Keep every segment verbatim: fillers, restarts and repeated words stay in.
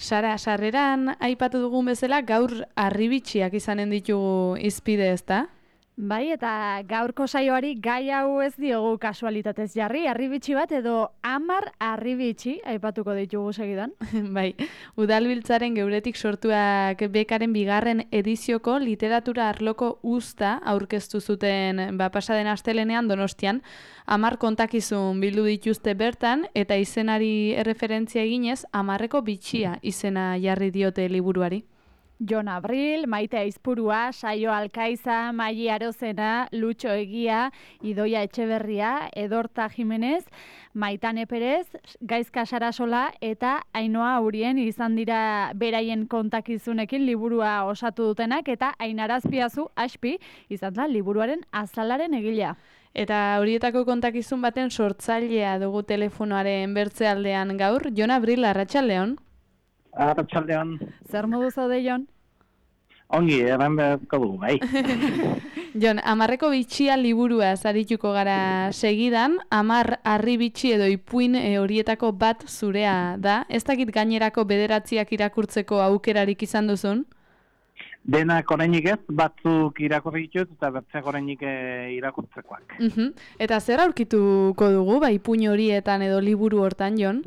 Sara, sarreran aipatu dugun bezala gaur harribitxiak izanen ditugu izpide, ezta? Bai, eta gaurko saioari gai hau ez diogu kasualitatez jarri, harribitxi bat edo hamar harribitxi aipatuko ditugu segidan. Bai, Udalbiltzaren geuretik sortuak bekaren bigarren edizioko literatura arloko uzta aurkeztu zuten ba, pasaden astelenean Donostian, hamar kontakizun bildu dituzte bertan eta izenari erreferentzia eginez hamarreko bitxia izena jarri diote liburuari. Jon Abril, Maite Aizpurua, Saio Alkaiza, Maili Arozena, Lutxo Egia, Idoia Etxeberria, Edorta Jimenez, Maitane Perez, Gaizka Sarasola eta Ainhoa Aurien izan dira beraien kontakizunekin liburua osatu dutenak eta Ainara Azpiazu Aspi izan da liburuaren azalaren egilea. Eta horietako kontakizun baten sortzailea dugu telefonoaren bertzealdean gaur, Jon Abril, arratsaldeon. Arratsaldeon. Zer modu zaude, Jon? Ongi, eran beharko du, bai. Jon, hamarreko bitxia liburua zarituko gara segidan, hamar harri bitxi edo ipuin e, horietako bat zurea da. Ez dakit gainerako bederatziak irakurtzeko aukerarik izan duzun? Denak orainik ez, batzuk irakurri ditut eta bertzeak orainik irakurtzekoak. Uh-huh. Eta zer aurkituko dugu, ba, ipuin horietan edo liburu hortan, Jon?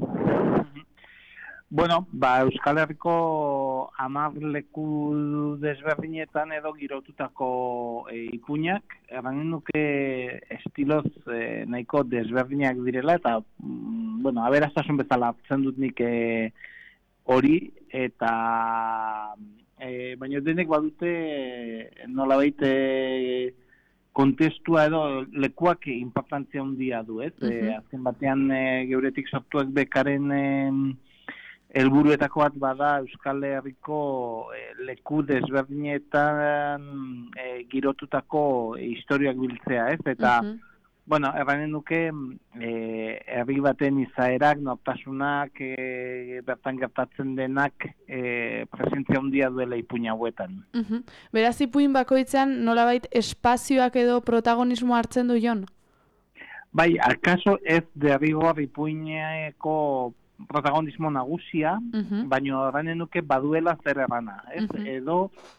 Bueno, ba, Euskal Herriko hamar leku desberdinetan edo girotutako e, ipuinak, erranen nuke estiloz e, nahiko desberdinak direla, eta, mm, bueno, aberastasun bezala hartzen dut nik e, hori, eta e, baina denek badute e, nolabait e, kontestua edo lekuak importantzia handia du, ez? Uh-huh. E, azken batean e, geuretik sortuak bekaren e, helburuetako bat bada Euskal Herriko e, leku desberdinetan e, girotutako e, historiak biltzea, ez? Eta, uh-huh. bueno, erranen nuke e, herri baten izaerak, nortasunak, e, bertan gertatzen denak e, presentzia handia duela ipuin hauetan. Uh-huh. Beraz, ipuin bakoitzean nolabait espazioak edo protagonismo hartzen du, Jon? Bai, akaso ez derrigor ipuineko protagonismo nagusia, uh-huh. baina erranen nuke baduela zer errana, ez? Uh-huh. Edo,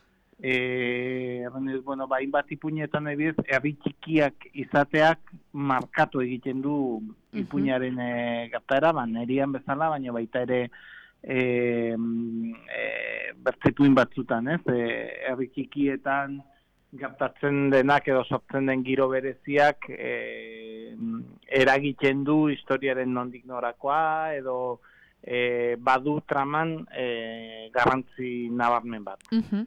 e, erranez, bueno, bain bat ipuinetan ebiz, herri txikiak izateak markatu egiten du ipuinaren e, gertaera, ba, nerian bezala, baina baita ere e, e, bertzetuin batzutan, ez? E, herri txikietan gertatzen denak edo sortzen den giro bereziak e, eragiten du historiaren nondik norakoa edo e, badu traman e, garrantzi nabarmen bat. Uh-huh.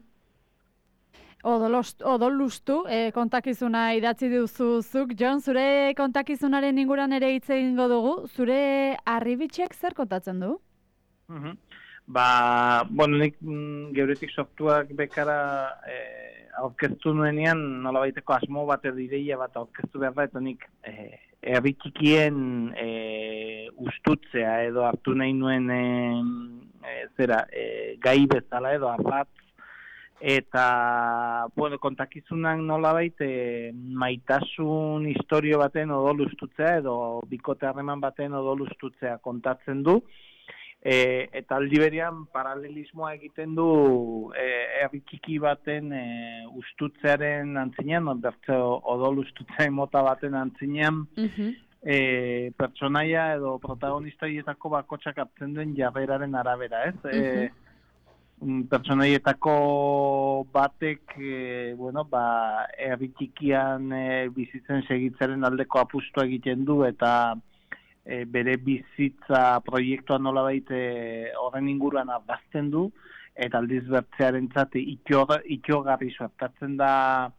Odolustu e, kontakizuna idatzi duzuzuk, Jon, zure kontakizunaren inguran ere hitz egingo dugu, zure harribitxiak zer kontatzen du? Uh-huh. Ba, bueno, nik mm, geuretik sortuak bekara e, aurkeztu nuenean, nolabaiteko asmo bat edo ideia bat aurkeztu behar da, eta nik e, herri txikien e, ustutzea edo hartu nahi nuen e, e, zera, e, gai bezala edo arratz, eta, bueno, kontakizunak nolabait e, maitasun historio baten odol ustutzea edo bikote harreman baten odol ustutzea kontatzen du. E, eta aldi berean paralelismoa egiten du e, herri txiki baten e, ustutzearen antzinean, bertze odol ustutzearen mota baten antzinean, uh-huh. e, pertsonaia edo protagonistaietako bakotxak hartzen duen jarreraren arabera, ez? Uh-huh. E, pertsonaietako batek, e, bueno, ba, herri txikian e, bizitzen segitzaren aldeko apustua egiten du eta E, bere bizitza proiektua nolabait e, horren inguruan abazten du, eta aldiz bertzearen zate itxogarri suertatzen da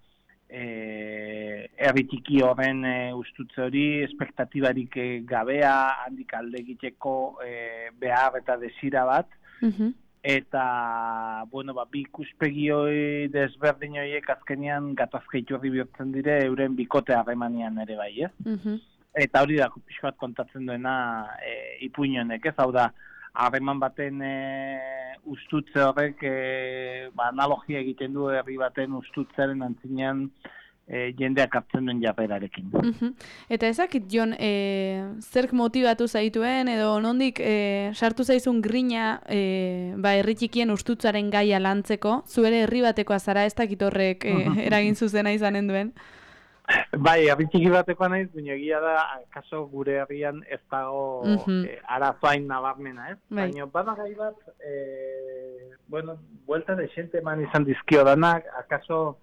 e, herri txiki horren e, ustutze hori, espektatibarik e, gabea, handik alde egiteko e, behar eta desira bat, uh-huh. eta, bueno, ba, bi ikuspegi hori desberdin horiek azkenean gatazka iturri bihurtzen dire euren bikote harremanean ere bai, ez? Uh-huh. Eta hori da, pixko bat kontatzen duena e, ipuinonek, ez? Hau da, harreman baten e, ustutze horrek e, ba, analogia egiten du herri baten ustutzearen antzinean e, jendeak hartzen duen jarrerarekin. Mhm. Eta ezakit, Jon, e, zerk motibatu zaituen, edo nondik e, sartu zaizun grina e, ba, herri txikien ustutzaren gaia lantzeko, zuere herri batekoa zara, ez dakit horrek e, eragin zuzena izanen duen? Bai, herri txiki batekoa naiz, baina egia da, kaso gure herrian ez dago Mhm. e, arazoain nabarmena, ez? Bai. Baina bada gai bat, e, bueno, buelta de xente eman izan dizkio danak, akaso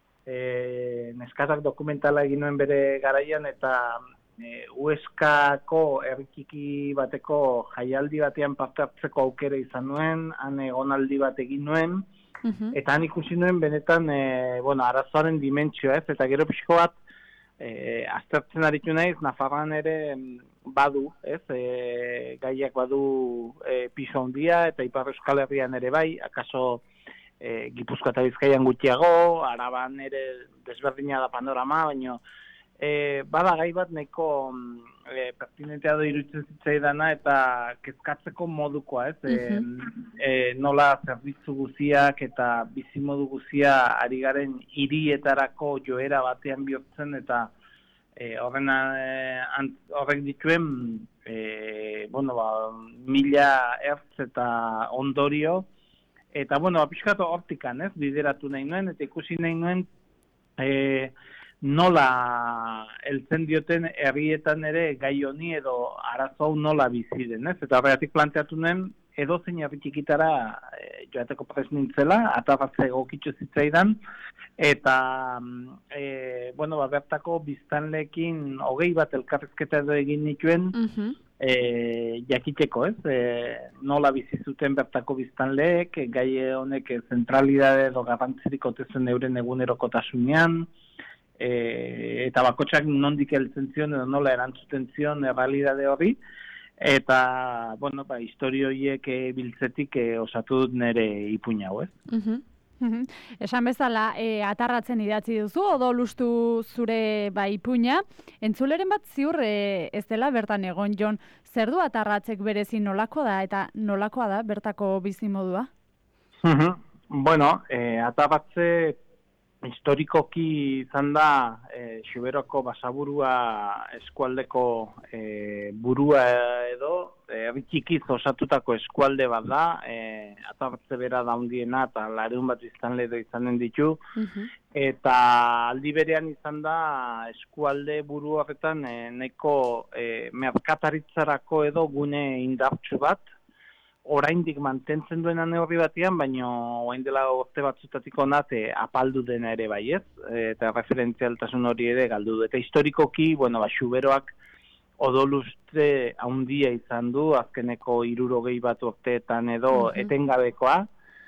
e, neskatak dokumentala egin nuen bere garaian, eta e, U S K-ko herri txiki bateko jaialdi batean parte hartzeko aukera izan nuen, han egonaldi bat egin nuen, Mhm. eta han ikusi nuen benetan e, bueno, arazoaren dimentsioa, ez? Eta gero pixko bat e, aztertzen aritu naiz, Nafarroan ere mm, badu, ez? E, gaiak badu e, piso handia, eta Ipar Euskal Herrian ere bai, akaso e, Gipuzkoa eta Bizkaian gutxiago, Araban ere desberdina da panorama, baina e, bada gai bat nahiko e, pertinentea da iruditzen zitzaidana eta kezkatzeko modukoa, ez? E, e, nola zerbitzu guziak eta bizimodu guzia ari garen hirietarako joera batean bihurtzen, eta e, horren e, horrek dituen e, bueno, ba, mila ertz eta ondorio, eta bueno, pixkatu hortikan, ez? Bideratu nahi nuen, eta ikusi nahi nuen e, nola heltzen dioten herrietan ere gai honi edo arazo hau nola bizi den, ez? Eta horregatik planteatu nuen edozein herri txikitara e, joateko prest nintzela, atarratze egokitzu zitzaidan, eta e, bueno, ba, bertako biztanleekin hogei bat elkarrizketa edo egin nituen, Mhm. e, jakiteko, ez? E, nola bizi zuten bertako biztanleek, gai honek zentralidade edo garrantzirik otezen euren egunerokotasunean, E, eta bakotxak nondik heltzen zion edo nola erantzuten zion errealidade horri, eta, bueno, ba, historio horiek e, biltzetik e, osatu dut nire ipuina hau, ez? Mhm. Mhm. Esan bezala, e, atarratzen idatzi duzu, odo lustu zure ba, ipuina. Entzuleren bat ziur e, ez dela bertan egon, Jon, zer du atarratzek berezi nolakoa da, eta nolakoa da bertako bizimodua? Bueno, e, atarratze historikoki izan da e, Xuberoko basaburua eskualdeko e, burua edo herri txikiz osatutako eskualde bat da, e, atarratze bera daundiena eta lareun bat biztanle edo izanen ditu, Mhm. eta aldi berean izan da eskualde buru horretan e, nahiko e, merkataritzarako edo gune indartsu bat, oraindik mantentzen duena neurri batean, baina orain dela urte batzutatik onat e, apaldu dena ere bai, ez? E, eta referentzialtasun hori ere galdu du. Eta historikoki, bueno, ba, Xuberoak odolustre handia izan du, azkeneko hirurogei bat urteetan edo Mhm. etengabekoa,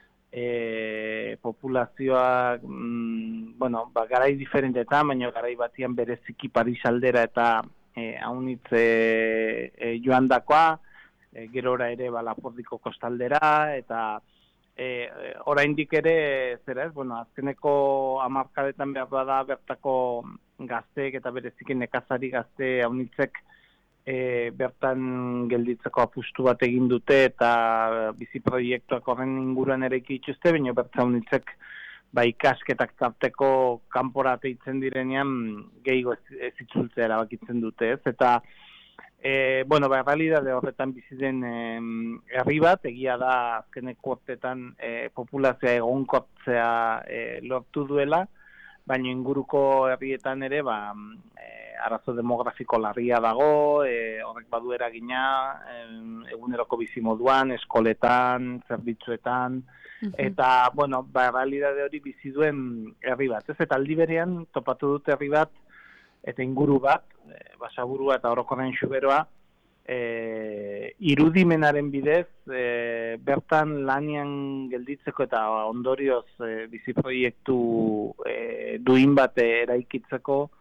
e, populazioak, mm, bueno, ba, garai diferentetan, baina garai batean bereziki Paris aldera eta e, haunitz e, e, joandakoa, E, gerora ere ba, Lapordiko kostaldera, eta e, oraindik ere, zera ez, bueno, azkeneko hamarkadetan behar bada bertako gazteek eta bereziki nekazari gazte haunitzek e, bertan gelditzeko apustu bat egin dute, eta bizi proiektuak horren inguruan ere ikituzte, baina bertan haunitzek ba, ikasketak tarteko kanpora teitzen direnean gehiago ez, ez itzultzea erabakitzen dute, ez, eta E, bueno, ba, realidade horretan bizi den e, herri bat, egia da azkeneko urteetan e, populazioa egonkortzea e, lortu duela, baina inguruko herrietan ere ba, e, arazo demografiko larria dago, e, horrek badu eragina e, eguneroko bizimoduan, eskoletan, zerbitzuetan, Mhm. eta, bueno, ba, realidade hori bizi duen herri bat. Ez, eta aldi berean topatu dut herri bat, eta inguru bat, e, basaburua eta orokorren Xuberoa, e, irudimenaren bidez, e, bertan lanian gelditzeko eta ondorioz e, bizi proiektu e, duin bat eraikitzeko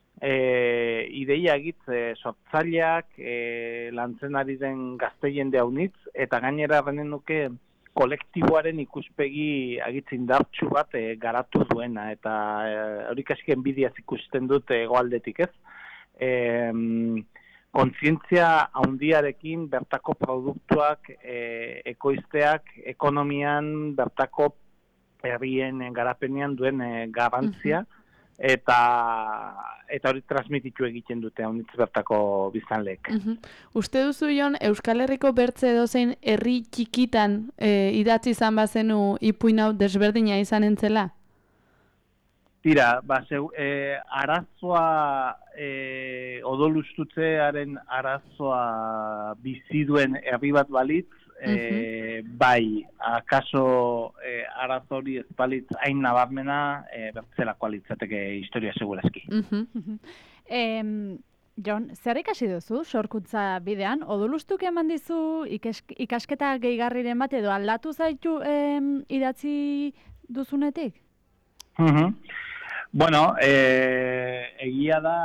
e, ideia egitz e, sortzaileak, e, lantzen ari den gazte jende haunitz, eta gainera benen nuke kolektiboaren ikuspegi agitz indartsu bat e, garatu duena, eta hori e, kasik enbidiaz ikusten dut hegoaldetik, ez? E, kontzientzia handiarekin bertako produktuak e, ekoizteak ekonomian bertako herrien garapenean duen e, garrantzia, eta eta hori transmititu egiten dute haunitz bertako biztanleek. Uh-huh. Uste duzu, Jon, Euskal Herriko bertze edozein herri txikitan e, idatzi izan bazenu ipuin hau desberdina izan entzela? Tira, ba, zeu, e, arazoa, e, odolustutzearen arazoa bizi duen herri bat balitz, e, uh-huh. bai, akaso e, arazo hori ez balitz hain nabarmena, e, bertzelako alitzateke historia segurazki. Uh-huh. Em, Jon, zer ikasi duzu sorkuntza bidean? Odolustuk eman dizu ikes, ikasketa gehigarriren bat edo aldatu zaitu em, idatzi duzunetik? Uh-huh. Bueno, eh, egia da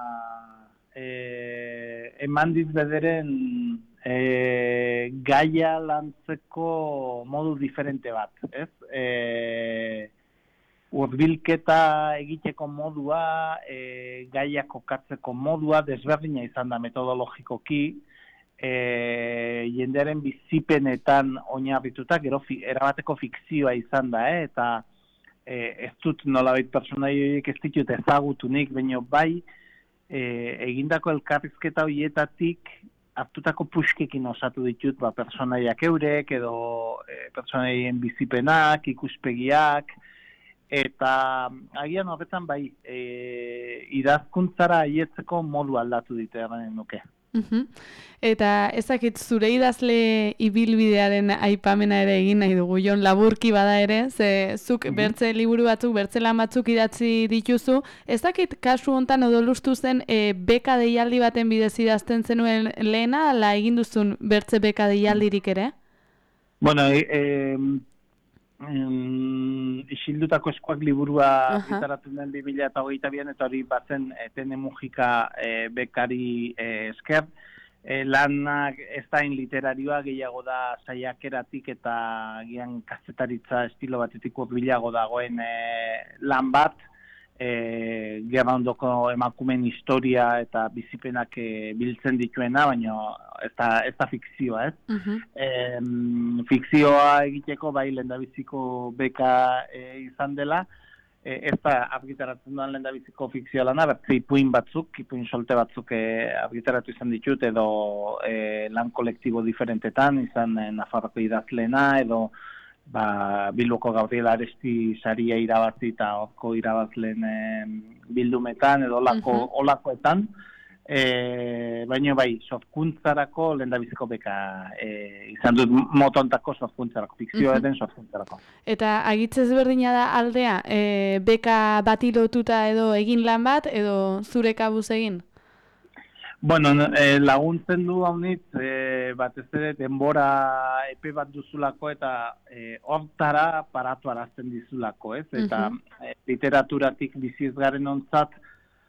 eh, eman dit bederen eh, gaia lantzeko modu diferente bat, ez? Eh, Urbilketa egiteko modua, e, gaia kokatzeko modua, desberdina izan da metodologikoki, e, jendearen bizipenetan oinarrituta, gero fi, erabateko fikzioa izan da, eh? Eta e, ez dut nolabait pertsonai horiek ez ditut ezagutunik, baina bai e, egindako elkarrizketa horietatik hartutako puskekin osatu ditut, ba, pertsonaiak eurek, edo e, pertsonaien bizipenak, ikuspegiak, eta agian horretan bai, e, idazkuntzara aietzeko modu aldatu dite erranen nuke. Uh-huh. Eta ezakit zure idazle ibilbidearen aipamena ere egin nahi dugu, Jon, laburki bada ere, ze zuk uh-huh. bertze liburu batzuk, bertze lan batzuk idatzi dituzu, ezakit kasu hontan odolustu zen e, beka deialdi baten bidez idazten zenuen lehena, ala egin duzun bertze beka deialdirik ere? Bueno, e, e, Um, isildutako eskuak liburua gitaratu den bi mila hogeita bian, eta hori batzen Tene Mujika e, bekari e, esker. E, lanak ez da literarioa, gehiago da saiakeratik eta gian kazetaritza estilo batetik urbilago dagoen e, lan bat. E, gerra ondoko emakumeen historia eta bizipenak e, biltzen dituena, baina ez da, ez da fikzioa, ez? Uh-huh. E, fikzioa egiteko bai lehendabiziko beka e, izan dela, e, ez da argitaratzen duan lehendabiziko fikzioa lana, bertze ipuin batzuk, ipuin solte batzuk e, argitaratu izan ditut, edo e, lan kolektibo diferentetan, izan e, Nafarroko idazlena, edo ba, Bilboko Gabriel Aresti saria irabazi eta horko irabazleen e, bildumetan edo olako, uh-huh. olakoetan, e, baina bai, sorkuntzarako lehendabiziko beka e, izan dut motontako sorkuntzarako, fikzioa uh-huh. den sorkuntzarako. Eta agitzez berdina da aldea, e, beka bati lotuta edo egin lan bat, edo zure kabuz egin? Bueno, eh, laguntzen du haunitz, eh, batez ere denbora epe bat duzulako eta eh, hortara paratu arazten dizulako, ez? Eta uh-huh. eh, literaturatik biziz garen ontzat,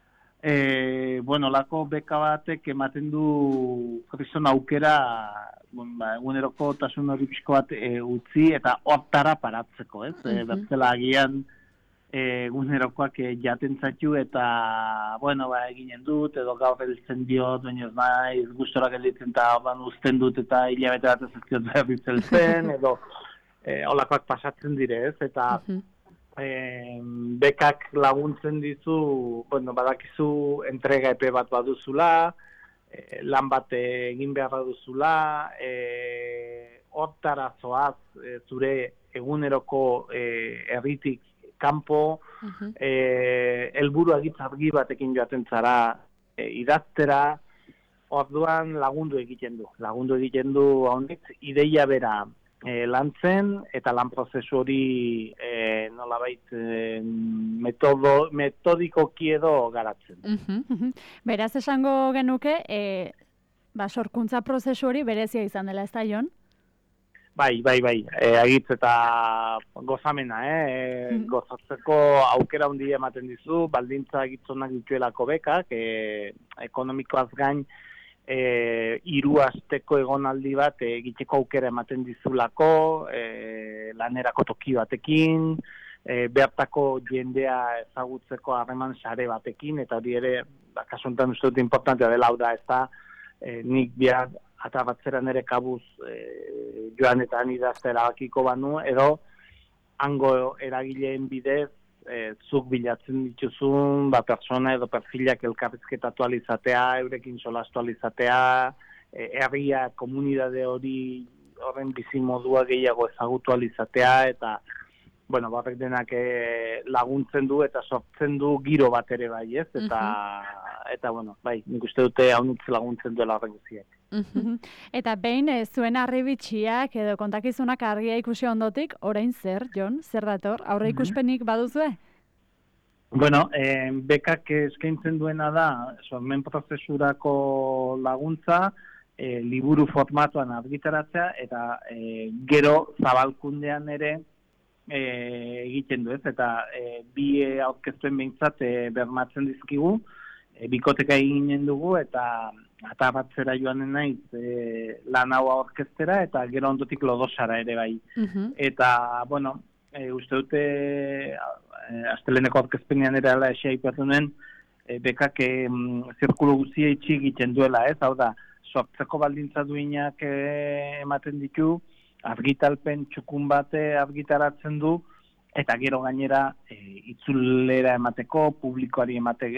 eh, bueno, lako beka batek ematen du kristón aukera, bon, ba, eguneroko tasun hori pixko bat eh, utzi eta hortara paratzeko, ez? Uh-huh. Eh, bertzela agian, egunerokoak e, jaten zaitu eta, bueno, ba, eginen dut, edo gaur heltzen diot, baina ez naiz, gustora gelditzen eta ordan uzten dut eta hilabete bat ez ezkiot berritzen zen, edo e, olakoak pasatzen dire, ez? Eta uh-huh. e, bekak laguntzen dizu, bueno, badakizu entrega epe bat baduzula, e, lan bat egin behar baduzula, e, hortara zoaz e, zure eguneroko e, herritik kanpo, uh-huh. eh, elburu agitz argi batekin joaten zara eh, idaztera, orduan lagundu egiten du. Lagundu egiten du haunitz, ideia bera eh, lantzen, eta lan prozesu hori eh, nolabait eh, metodo, metodikoki edo garatzen. Uh-huh. Beraz esango genuke, eh, ba, sorkuntza prozesu hori berezia izan dela, ez da, Jon? Bai, bai, bai, e, agitz eta gozamena, eh? Mm. Gozatzeko aukera hundi ematen dizu, baldintza agitzonak dituelako bekak, e, ekonomikoaz gain, e, hiru asteko egonaldi bat e, egiteko aukera ematen dizulako, e, lanerako toki batekin, e, bertako jendea ezagutzeko harreman sare batekin, eta hori ere, ba, kasu honetan uste dut importantea dela, hau da, ez da, e, nik bihar eta batzera nire kabuz e, joan eta idazte erabakiko banu, edo hango eragileen bidez e, zuk bilatzen dituzun, ba, persona edo perfilak elkarrizketatu alizatea, eurekin solastu alizatea, e, herria, komunidade hori, horren bizimodua gehiago ezagutu alizatea, eta, bueno, barrek denak e, laguntzen du eta sortzen du giro bat ere bai, ez? Eta, uh-huh. eta bueno, bai, nik uste dute haunitz laguntzen duela horrek guziak. Uh-huh. Eta behin, e, zuen arrebitxiak edo kontakizunak argia ikusi ondotik, orain zer, Jon, zer dator? Aurre ikuspenik baduzue? Bueno, eh, bekak eskaintzen duena da, sormen prozesurako laguntza, eh, liburu formatuan argitaratzea, eta eh, gero zabalkundean ere, E, egiten du ez, eta e, bi e, aurkeztuen behintzat e, bermatzen dizkigu, e, bikoteka eginen dugu, eta atabatzera joanen naiz e, lan hau aurkeztera, eta gero ondotik lodosara ere bai. Uh-huh. Eta, bueno, e, uste dute, e, asteleneko aurkezpenean ere ala esia ipatunen, e, bekak e, zirkulu guzia itxi egiten duela ez, hau da, sortzeko baldintza duinak e, ematen ditu, argitalpen txukun bate argitaratzen du, eta gero gainera e, itzulera emateko, publikoari emate,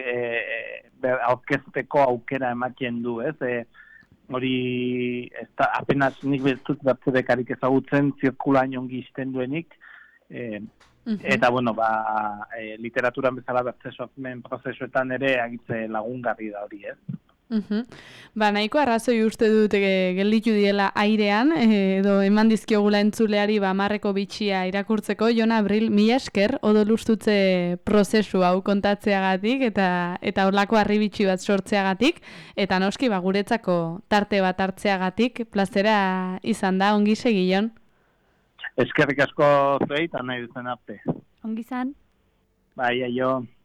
e, aurkezteko aukera ematen du, ez? E, hori, ez da, apenas nik bezut bertzedekarik ezagutzen, zirkulain ongi izten duenik, e, uh-huh. eta, bueno, ba, e, literaturan bezala bertzesomen prozesuetan ere agitze lagungarri da hori, ez? Uh-huh. Ba, nahiko arrazoi uste dut e, gelditu diela airean, e, edo eman dizkiogula entzuleari ba, marreko bitxia irakurtzeko. Jon Abril, mila esker odolustutze prozesu hau kontatzeagatik eta eta horlako harribitxi bat sortzeagatik, eta noski ba, guretzako tarte bat hartzeagatik plazera izan da, ongi segi, Jon. Eskerrik asko zuei, eta nahi duzen arte. Ongi izan. Bai, aio.